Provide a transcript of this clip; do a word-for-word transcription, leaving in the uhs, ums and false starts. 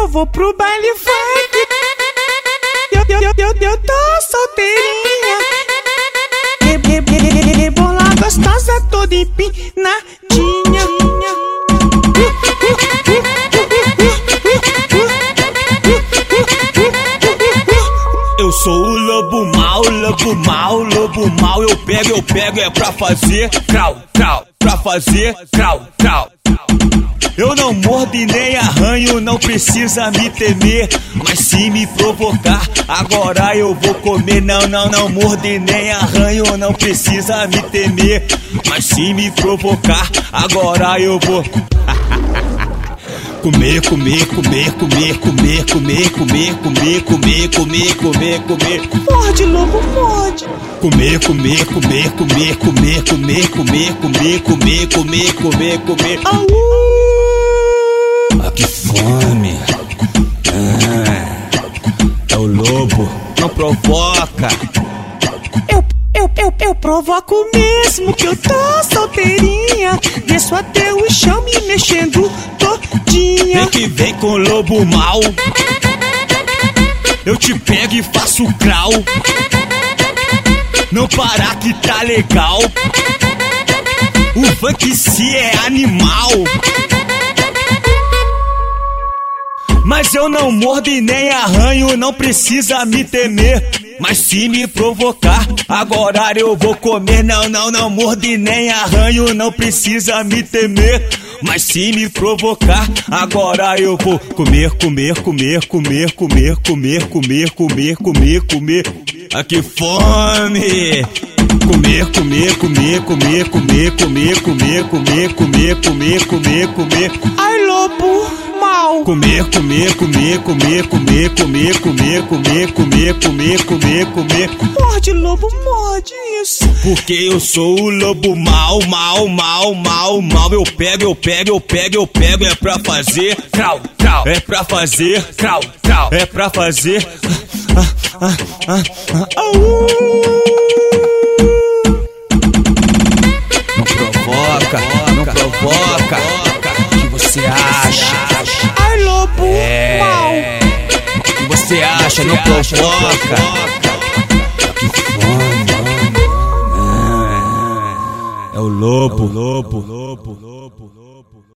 eu vou pro baile funk. Eu, eu, eu, eu, eu tô solteirinha. Rebola gostosa, toda empinadinha. Eu sou o lobo mau, lobo mau, lobo mau. Eu pego, eu pego, é pra fazer crau, crau, pra fazer crau, crau. Eu não mordo e nem arranho, não precisa me temer. Mas se me provocar, agora eu vou comer. Não, não, não mordo e nem arranho, não precisa me temer. Mas se me provocar, agora eu vou comer, comer, comer, comer, comer, comer, comer, comer, comer, comer, comer, comer. Morde, lobo, morde. Comer, comer, comer, comer, comer, comer, comer, comer, comer, comer, comer, comer. Au! Ah, que fome. Ah, é o lobo, não provoca. Eu, eu, eu, eu provoco mesmo que eu tô solteirinha. Desço até o chão me mexendo todinha. Vem que vem com o lobo mau. Eu te pego e faço crau. Não parar que tá legal. O funk se é animal. Mas eu não mordo e nem arranho, não precisa me temer. Mas se me provocar, agora eu vou comer. Não, não, não mordo e nem arranho, não precisa me temer. Mas se me provocar, agora eu vou comer, comer, comer, comer, comer, comer, comer, comer, comer, comer. Ah, que fome! Comer, comer, comer, comer, comer, comer, comer, comer, comer, comer, comer, comer. Ai, lobo mau. Comer, comer, comer, comer, comer, comer, comer, comer, comer, comer, comer, comer. Morde, lobo, morde isso. Porque eu sou o lobo mau, mau, mau, mau, mau. Eu pego, eu pego, eu pego, eu pego. É pra fazer crau, crau. É pra fazer crau, crau. É pra fazer ah, ah, ah, ah, ah, uh. Não provoca, não provoca. O que você acha? Ai, lobo É. mau. O que você acha? Não provoca. Que fome. É o lobo, lobo, lobo.